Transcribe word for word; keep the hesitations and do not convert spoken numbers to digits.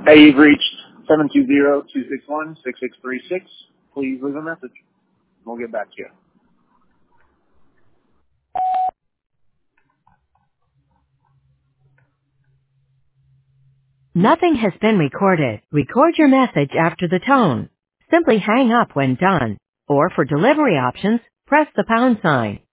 Hey, you've reached seven two zero, two six one, six six three six. Please leave a message. We'll get back to you. Nothing has been recorded. Record your message after the tone. Simply hang up when done. Or for delivery options, press the pound sign.